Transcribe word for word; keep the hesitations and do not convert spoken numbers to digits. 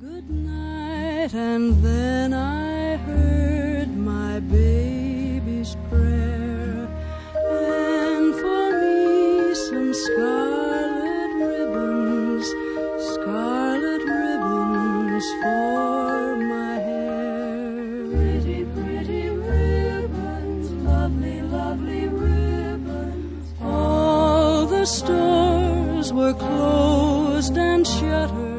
Good night, and then I heard my baby's prayer, and for me some scarlet ribbons, scarlet ribbons for my hair. Pretty, pretty ribbons, lovely, lovely ribbons. All the stores were closed and shuttered.